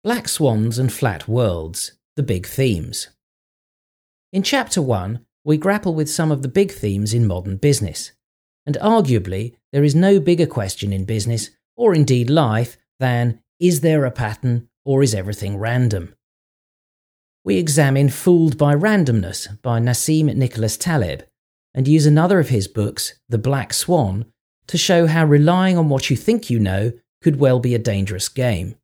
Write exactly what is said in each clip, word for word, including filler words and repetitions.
Black Swans and Flat Worlds, the Big Themes. In Chapter one, we grapple with some of the big themes in modern business, and arguably there is no bigger question in business, or indeed life, than is there a pattern or is everything random? We examine Fooled by Randomness by Nassim Nicholas Taleb, and use another of his books, The Black Swan, to show how relying on what you think you know could well be a dangerous game.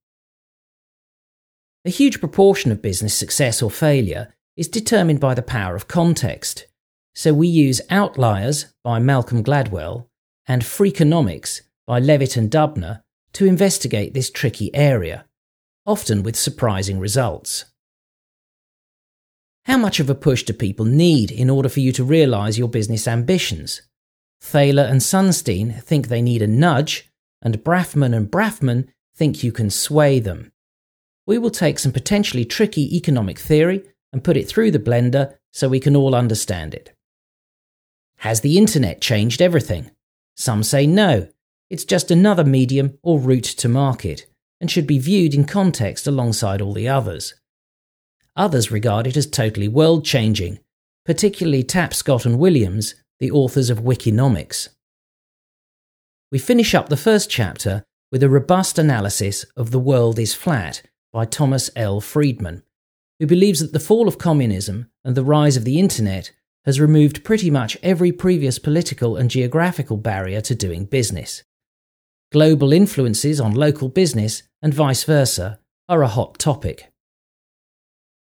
A huge proportion of business success or failure is determined by the power of context, so we use Outliers by Malcolm Gladwell and Freakonomics by Levitt and Dubner to investigate this tricky area, often with surprising results. How much of a push do people need in order for you to realise your business ambitions? Thaler and Sunstein think they need a nudge, and Braffman and Braffman think you can sway them. We will take some potentially tricky economic theory and put it through the blender so we can all understand it. Has the internet changed everything? Some say no, it's just another medium or route to market, and should be viewed in context alongside all the others. Others regard it as totally world-changing, particularly Tapscott and Williams, the authors of Wikinomics. We finish up the first chapter with a robust analysis of The World is Flat by Thomas L. Friedman, who believes that the fall of communism and the rise of the internet has removed pretty much every previous political and geographical barrier to doing business. Global influences on local business and vice versa are a hot topic.